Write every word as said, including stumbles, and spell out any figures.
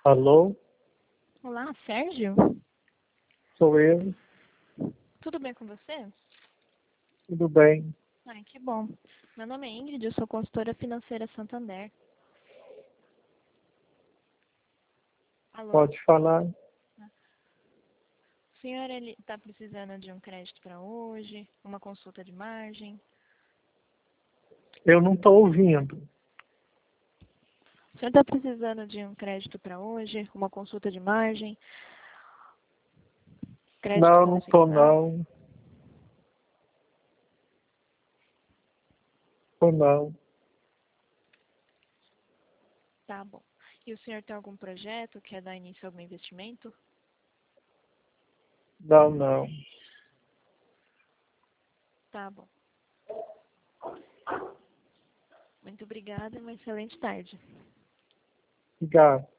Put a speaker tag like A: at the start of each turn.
A: Alô?
B: Olá, Sérgio?
A: Sou eu.
B: Tudo bem com você?
A: Tudo bem?
B: Ai, que bom. Meu nome é Ingrid, eu sou consultora financeira Santander. Alô?
A: Pode falar?
B: O senhor está precisando de um crédito para hoje? Uma consulta de margem?
A: Eu não estou ouvindo.
B: O senhor está precisando de um crédito para hoje? Uma consulta de margem? Crédito
A: Não, não estou
B: consignado?
A: não. Estou não.
B: Tá bom. E o senhor tem algum projeto? Quer dar início a algum investimento?
A: Não, não.
B: Tá bom. Muito obrigada e uma excelente tarde.
A: Obrigado.